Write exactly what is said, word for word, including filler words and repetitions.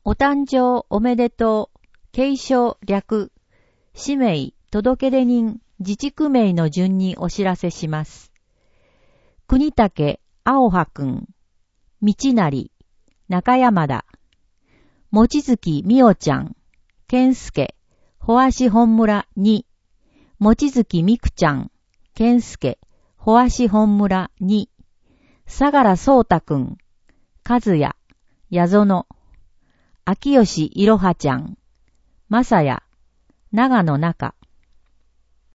お誕生おめでとう、継承略、氏名、届出人、自治区名の順にお知らせします。国武、青葉くん、道成、中山田、望月美代ちゃん、健介、保足本村に、望月美久ちゃん、健介、保足本村に、相良聡太くん、和也、矢園、秋吉いろはちゃん、正也、長野中、